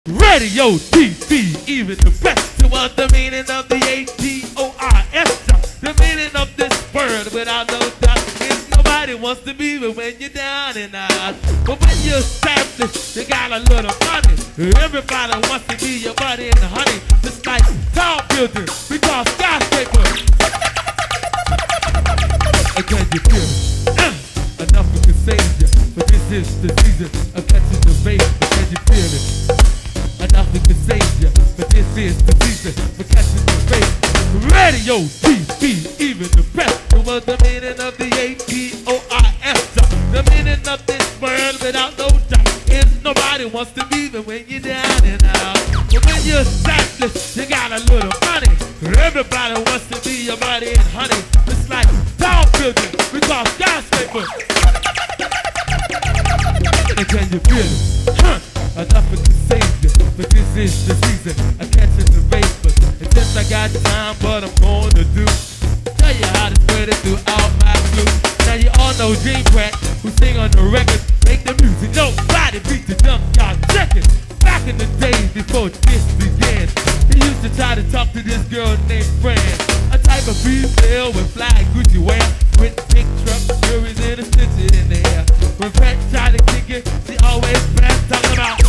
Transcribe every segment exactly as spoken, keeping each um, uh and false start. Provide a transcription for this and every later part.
Radio T V, even the best. So what's the meaning of the A T O R S? The meaning of this word without no doubt is nobody wants to be but when you're down and out. But when you're established, you got a little money. Everybody wants to be your buddy and honey. Just like tall buildings, we call skyscrapers. Can you feel it? Uh, enough we can save you, but this is the season of catching the bait. Can you feel it? Enough we can save you, but this is the season for catching the bait. Radio T V, even the best. So what's the meaning of the A T O R S? The meaning of this word without no doubt is nobody wants to be there when you're down and out. But when you're established, you got a little money. Everybody wants to be your buddy and honey. It's like tall buildings, we call skyscrapers. And can you feel it? Huh. Enough to save you, but this is the season of catching the vapors. And since I got time, what I'm going to do, tell you how to spread it throughout my crew. Now you all know Dream Crack, who sing on the record, make the music. Nobody beat the jump, y'all check it. Back in the days before this began, he used to try to talk to this girl named Fran, a type of female with fly Gucci wear, with big truck, jewelries and a stitch in the air. When Fran tried to kick it, she always passed talking about.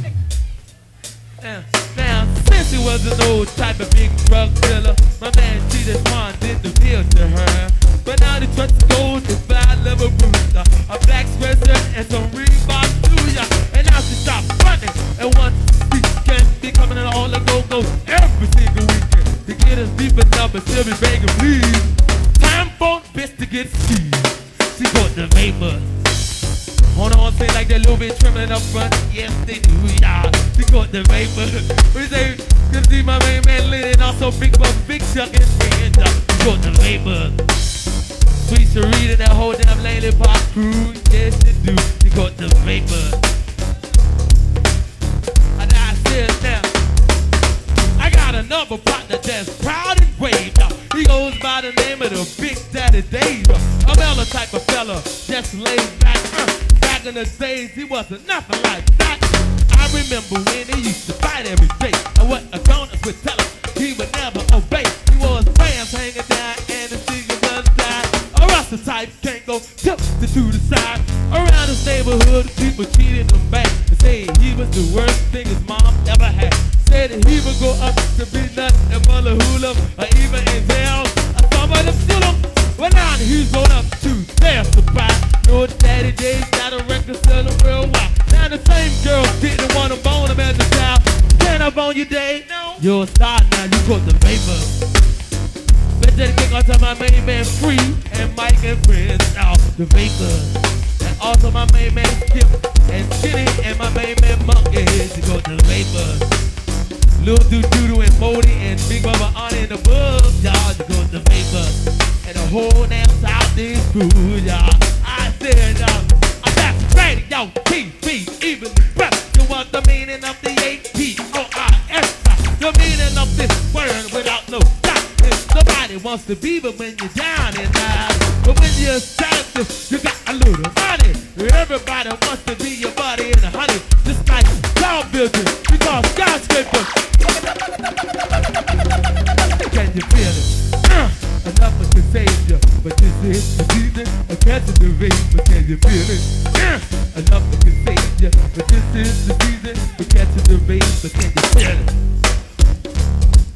Now, now, since he was an old type of big drug dealer, my man cheated Juan did the deal to her. But now the trust gold, the five level booster, a black sweatshirt and some Reeboks to ya. And now she stopped running and wants to speak and be coming in all the go-go every single weekend. To get us deeper numbers, she'll be begging please. Time for bitch to get seized. She got the vapor. Hold on, say like that little bit trembling up front. Yes, they do, y'all. She got the vapor. We say, you see my main man lit and also big buck, big chuck and stand up. She got the vapor. Sweet Sharita, that whole damn lady pop crew. Yes, you do. She got the vapor. And I said now, I got another partner that's proud and brave. Now, he goes by the name of the Big Daddy Dave. A mellow type of fella, just laid back. Uh, back in the days, he wasn't nothing like that. I remember when he used to fight every day. And what a grown-ups would tell him, he would never obey. He wore his pants hanging down and his fingers untied. A Rasta type can't go tilted to the side. Around his neighborhood, people treated him bad. They say he was the worst thing his mom ever had. Said that he would go up to be nothing and mother hula, or even in jail, or some of them still him. Well now he's going up to their surprise. No Daddy Days got a record selling worldwide. Now the same girl didn't want to bone him as a child. Can I bone you, Dave? No. You're a star now, you got the vapor. Better dedicate out to my main man Free and Mike and friends out the vapor. And also my main man Skip and Skinny and my main man Monkey. You got the vapor. Lil Doo-Doo and Modi and Big Bubba on in the bug, y'all. You got the vapor. And the whole damn Southeast crew, y'all. I said, y'all, I'm back to Radio T V, even the best. You want the meaning of the A T O R S? The meaning of this word without no doubt is nobody wants to be but when you're down and out. But when you're established, you got a little money. Everybody wants to be your buddy and honey. Just like tall buildings, we call skyscrapers. Can you feel it? Uh, enough to save you, but this is the season of catching the vapor. Can you feel it? Uh, enough to save you, but this is the season for catching the vapor. Can you feel it?